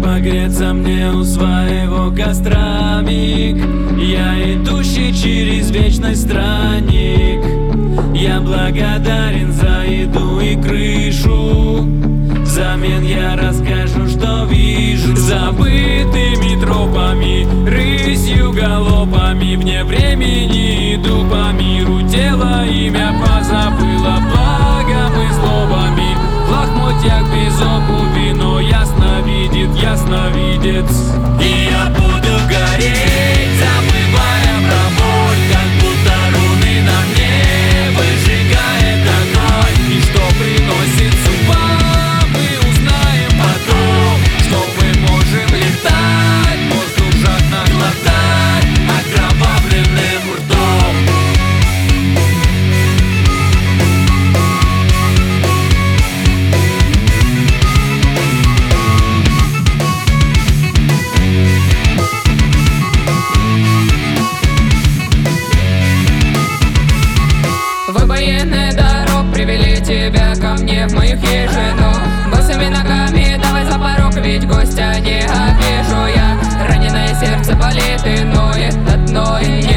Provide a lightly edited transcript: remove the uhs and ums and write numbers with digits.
погреться мне у своего костра миг. Я идущий через вечность странник. Я благодарен за еду и крышу. Взамен я расскажу, что вижу. Забытыми тропами, рысью галопами, вне времени иду по миру. Тело имя позабыло благом и злобами. В лохмотьях без обуви, но ясно видит ясновидец. И я буду гореть, забывая про боль, как будто руны на мне выжигает огонь. И что приносит судьба, мы узнаем потом. Что мы можем летать, воздух жадно глотать окровавленным ртом. Выбоины дорог привели тебя ко мне в мою хижину. Босыми ногами давай за порог, ведь гостя не обижу я. Раненое сердце болит и ноет от ноя.